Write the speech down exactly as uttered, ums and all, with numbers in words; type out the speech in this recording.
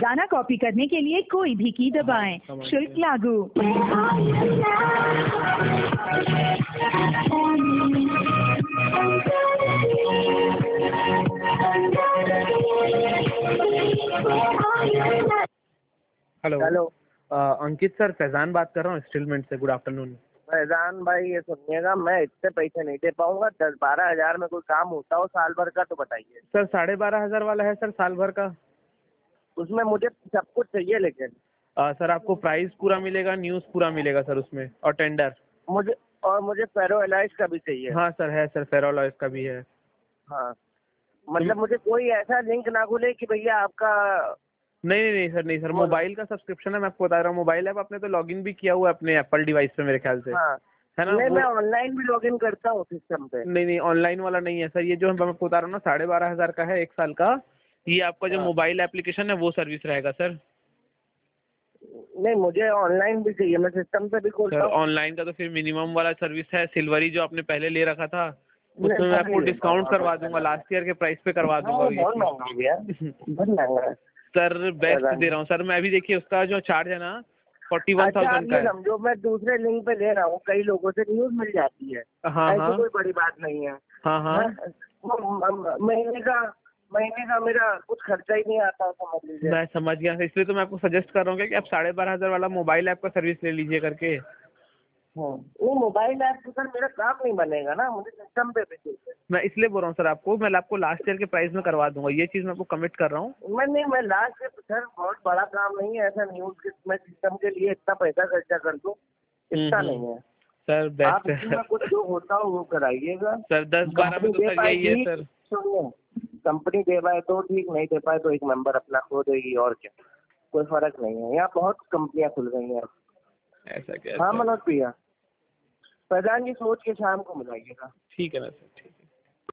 गाना कॉपी करने के लिए कोई भी की दबाएं, शुल्क लागू। Hello hello Ankit sir, Faizan बात कर रहा हूँ इंस्टॉलमेंट से। Good afternoon. फैजान भाई, ये सुनिएगा, मैं इतने पैसे नहीं दे पाऊंगा। दस बारह हजार में कोई काम होता हो साल भर का तो बताइए। सर साढ़े बारह हजार वाला है सर, साल भर का। उसमें मुझे सब कुछ चाहिए, लेकिन आ, सर आपको प्राइस पूरा मिलेगा, न्यूज़ पूरा मिलेगा सर उसमें, और टेंडर। मुझे और मुझे फेरो एलाइज का भी चाहिए। हाँ सर है सर, फेरोलॉइस का भी है। हाँ, मतलब मुझे कोई ऐसा लिंक ना खुले कि भैया आपका। नहीं नहीं नहीं सर, नहीं सर, मोबाइल का सब्सक्रिप्शन है, मैं आपको बता रहा हूँ। मोबाइल ऐप आपने तो लॉगिन भी किया हुआ है अपने एप्पल डिवाइस पे मेरे ख्याल से, हाँ, है ना? नहीं, वो मैं ऑनलाइन भी लॉगिन करता हूँ सिस्टम पे। नहीं नहीं, ऑनलाइन वाला नहीं है सर। ये जो मैं आपको बता रहा हूँ ना, साढ़े बारह हजार का है एक साल का। ये आपका जो हाँ। मोबाइल एप्लीकेशन है वो सर्विस रहेगा सर। नहीं, मुझे ऑनलाइन भी चाहिए, मैं सिस्टम पे भी खोलता सर हूँ। ऑनलाइन का तो फिर मिनिमम वाला सर्विस है, सिल्वरी जो आपने पहले ले रखा था, नहीं, उसमें मैं वो आपको नहीं लेता डिस्काउंट हूँ करवा मैं। दूंगा, लास्ट ईयर के प्राइस पे करवा हाँ, दूंगा वो ये बहुत चीज। महंगा हो गया, बहुत महंगा है। सर बेस्ट दे रहा हूँ सर मैं। अभी देखिए उसका जो चार्ज है ना, फोर्टी वन अच्छा, आप थाउजेंड का ये है। समझो, मैं दूसरे लिंक पे ले रहा हूँ, कई लोगों से न्यूज मिल जाती है। हाँ ऐसी हाँ कोई बड़ी बात नहीं है। हाँ हाँ। हाँ, वो म- म- महीने का महीने का मेरा कुछ खर्चा ही नहीं आता, समझ लीजिए। मैं समझ गया, इसलिए तो मैं आपको सजेस्ट कर रहा हूँ कि आप साढ़े बारह हजार वाला मोबाइल ऐप का सर्विस ले लीजिए करके। हाँ, वो मोबाइल ऐप से सर मेरा काम नहीं बनेगा ना, मुझे सिस्टम पे भी चाहिए। मैं इसलिए बोल रहा हूँ सर आपको, मैं आपको लास्ट ईयर के प्राइस में करवा दूंगा, ये चीज़ मैं आपको कमिट कर रहा हूँ। मैं नहीं, मैं लास्ट सर बहुत बड़ा काम नहीं है ऐसा न्यूज के, मैं सिस्टम के लिए इतना पैसा खर्चा कर दूँ, इतना हम्म नहीं है। सर आप बेस्ट है इसी में सर। कुछ जो होता हो वो कराइएगा। सर दस बारह में कंपनी तो दे सर यही है पाएगी, सर। सुनिए, कंपनी दे पाए तो ठीक, नहीं दे पाए तो एक मेंबर अपना खो देगी, और क्या, कोई फर्क नहीं है। यहाँ बहुत कंपनियां खुल गई हैं। ऐसा क्या हाँ सर? मनोज भैया, फैजान जी सोच के शाम को मिलाइएगा। ठीक है ना सर, ठीक है।